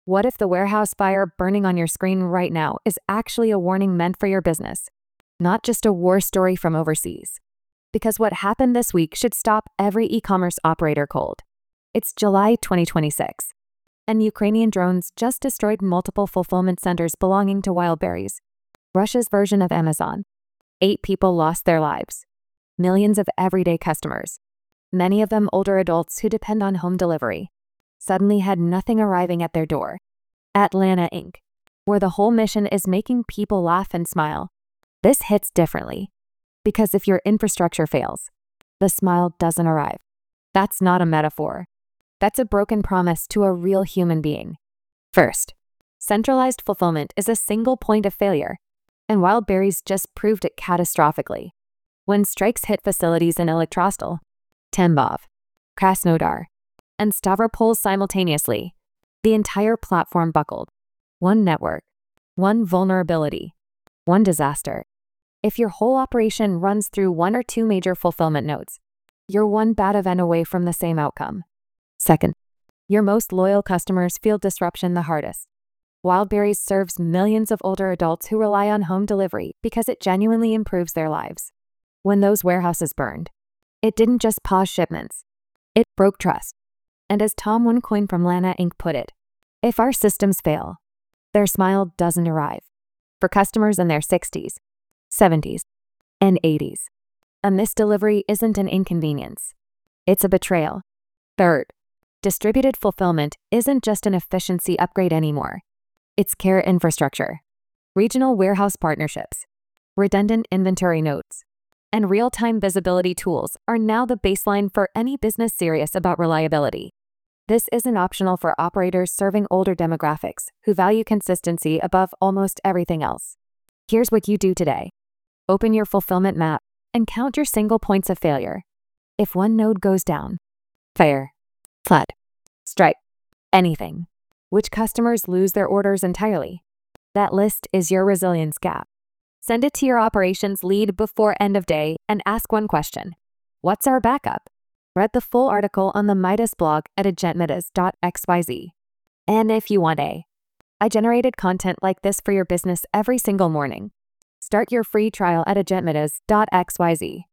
What if the warehouse fire burning on your screen right now is actually a warning meant for your business, not just a war story from overseas? Because what happened this week should stop every e-commerce operator cold. It's July 2026, and Ukrainian drones just destroyed multiple fulfillment centers belonging to Wildberries, Russia's version of Amazon. 8 people lost their lives. Millions of everyday customers, many of them older adults who depend on home delivery, suddenly had nothing arriving at their door. Atlanta Inc., where the whole mission is making people laugh and smile. This hits differently, because if your infrastructure fails, the smile doesn't arrive. That's not a metaphor. That's a broken promise to a real human being. First, centralized fulfillment is a single point of failure, and Wildberries just proved it catastrophically. When strikes hit facilities in Elektrostal, Tambov, Krasnodar, and Stavropol simultaneously, the entire platform buckled. One network, one vulnerability, one disaster. If your whole operation runs through one or two major fulfillment nodes, you're one bad event away from the same outcome. Second, your most loyal customers feel disruption the hardest. Wildberries serves millions of older adults who rely on home delivery because it genuinely improves their lives. When those warehouses burned, it didn't just pause shipments, it broke trust. And as Tom Onecoin from Lana Inc. put it, if our systems fail, their smile doesn't arrive. For customers in their 60s, 70s, and 80s, a missed delivery isn't an inconvenience. It's a betrayal. Third, distributed fulfillment isn't just an efficiency upgrade anymore. It's care infrastructure, regional warehouse partnerships, redundant inventory nodes, and real-time visibility tools are now the baseline for any business serious about reliability. This isn't optional for operators serving older demographics who value consistency above almost everything else. Here's what you do today. Open your fulfillment map and count your single points of failure. If one node goes down, fire, flood, strike, anything, which customers lose their orders entirely, that list is your resilience gap. Send it to your operations lead before end of day and ask one question. What's our backup? Read the full article on the Midas blog at agentmidas.xyz. And if you want I generated content like this for your business every single morning. Start your free trial at agentmidas.xyz.